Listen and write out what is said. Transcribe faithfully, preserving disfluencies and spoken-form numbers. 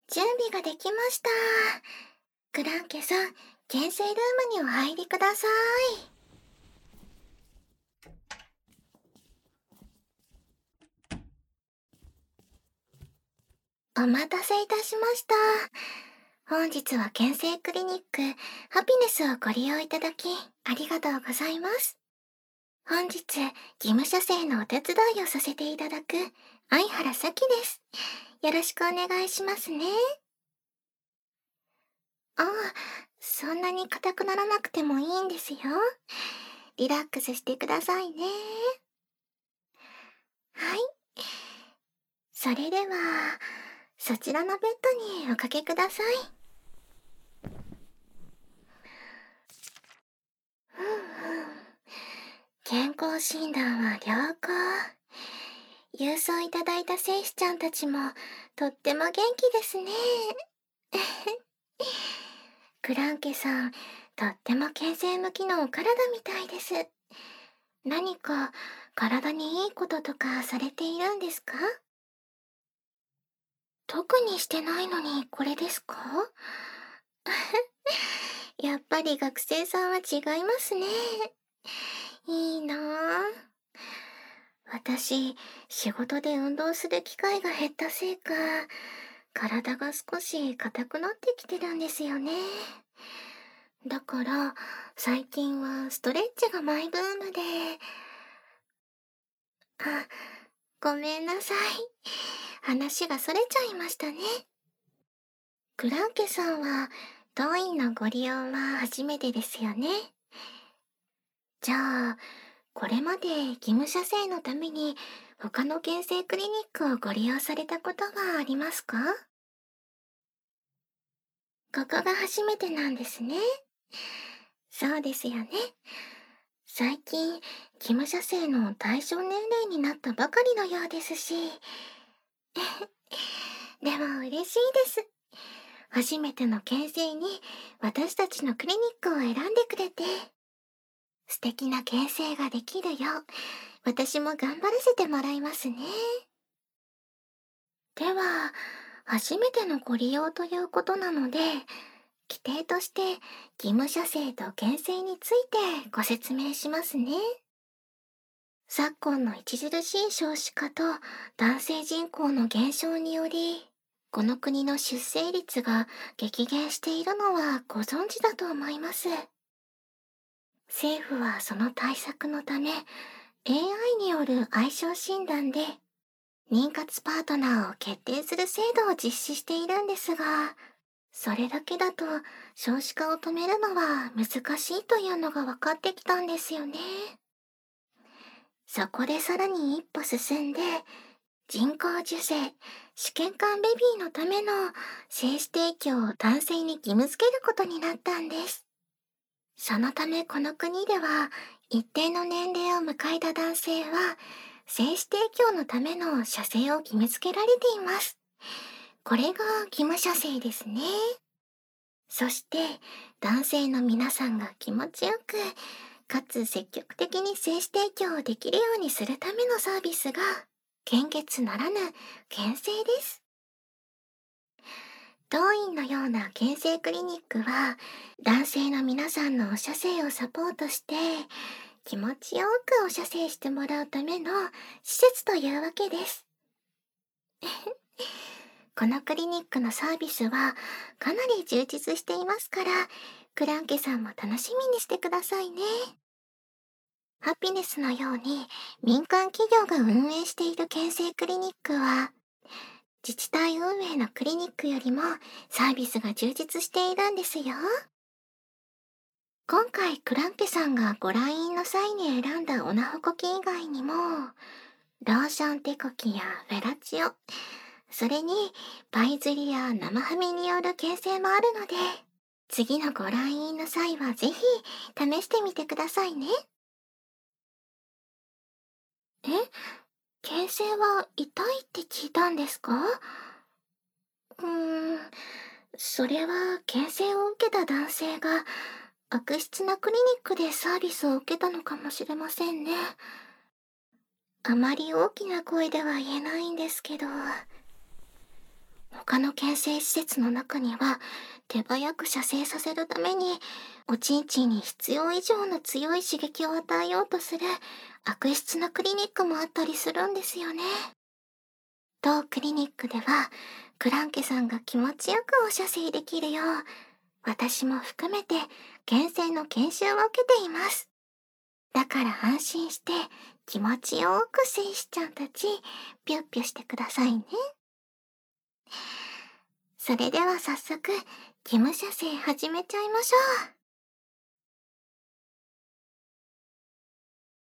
準備ができました。クランケさん、検査ルームにお入りください。お待たせいたしました。本日は検査クリニックハピネスをご利用いただきありがとうございます。本日、義務射精のお手伝いをさせていただく相原咲です。よろしくお願いしますね。ああ、そんなに硬くならなくてもいいんですよ。リラックスしてくださいね。はい。それでは、そちらのベッドにおかけください。ふんふん。健康診断は良好。郵送いただいた精子ちゃんたちもとっても元気ですね。クランケさん、とっても健全向きのお体みたいです。何か体にいいこととかされているんですか？特にしてないのにこれですか？やっぱり学生さんは違いますね。いいなぁ。私、仕事で運動する機会が減ったせいか、体が少し硬くなってきてるんですよね。だから、最近はストレッチがマイブームで、あ、ごめんなさい。話がそれちゃいましたね。クランケさんは、当院のご利用は初めてですよね。じゃあ、これまで義務射精のために他の検査クリニックをご利用されたことはありますか？ここが初めてなんですね。そうですよね。最近、義務射精の対象年齢になったばかりのようですし。でも嬉しいです。初めての検査に私たちのクリニックを選んでくれて。素敵な検査ができるよう、私も頑張らせてもらいますね。では、初めてのご利用ということなので、規定として義務射精と検査についてご説明しますね。昨今の著しい少子化と男性人口の減少により、この国の出生率が激減しているのはご存知だと思います。政府はその対策のため、エーアイ による相性診断で、妊活パートナーを決定する制度を実施しているんですが、それだけだと少子化を止めるのは難しいというのが分かってきたんですよね。そこでさらに一歩進んで、人工授精、試験管ベビーのための精子提供を男性に義務付けることになったんです。そのためこの国では、一定の年齢を迎えた男性は、精子提供のための射精を義務付けられています。これが義務射精ですね。そして、男性の皆さんが気持ちよく、かつ積極的に精子提供をできるようにするためのサービスが、献血ならぬ献精です。当院のような献精クリニックは、男性の皆さんのお射精をサポートして、気持ちよくお射精してもらうための施設というわけです。このクリニックのサービスはかなり充実していますから、クランケさんも楽しみにしてくださいね。ハピネスのように民間企業が運営している検査クリニックは、自治体運営のクリニックよりもサービスが充実しているんですよ。今回クランケさんがご来院の際に選んだオナホコキ以外にも、ローションテコキやフェラチオ、それにパイ釣りや生ハミによる形成もあるので、次のご来院の際はぜひ試してみてくださいね。え、形成は痛いって聞いたんですか？うーん、それは形成を受けた男性が悪質なクリニックでサービスを受けたのかもしれませんね。あまり大きな声では言えないんですけど。 他の牽制施設の中には、手早く射精させるために、おちんちんに必要以上の強い刺激を与えようとする悪質なクリニックもあったりするんですよね。当クリニックでは、クランケさんが気持ちよくお射精できるよう、私も含めて牽制の研修を受けています。だから安心して気持ちよく戦士ちゃんたちピュッピュしてくださいね。それでは早速、義務射精始めちゃいましょう。